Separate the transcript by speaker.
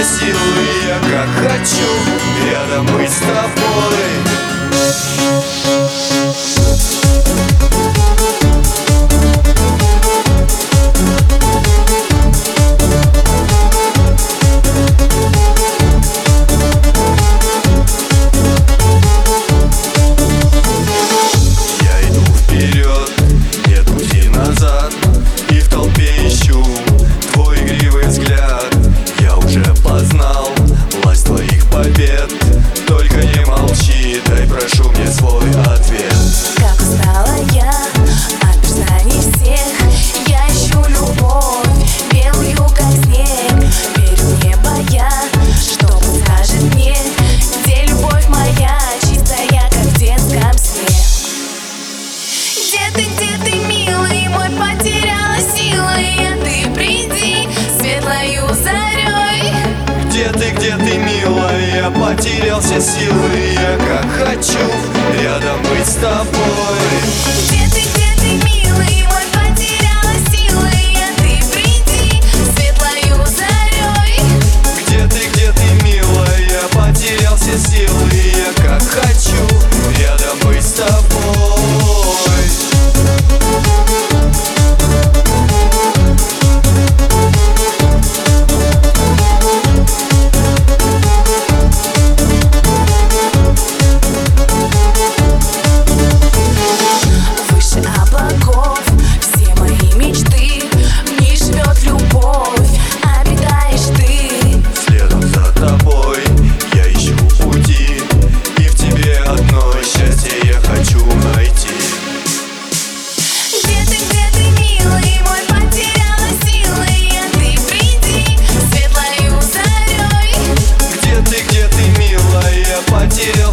Speaker 1: силы. Я как хочу рядом быть с тобой. Познал власть твоих побед. Только не молчи, дай, прошу, мне свой ответ.
Speaker 2: Как устала я от признаний всех. Я ищу любовь, белую как снег. Верю в небо я, что подскажет мне, где любовь моя, чистая, как в детском сне. Где ты, милый мой, потеряла силы? Ты приди светлою зарей.
Speaker 1: Где ты, милая, я потерял все силы. Я как хочу рядом быть с тобой.
Speaker 2: Где ты, милый мой, потеряла силы? Ты приди светлою зарей.
Speaker 1: Где ты, милая, я потерял все силы. Я как хочу рядом быть с тобой. Потерял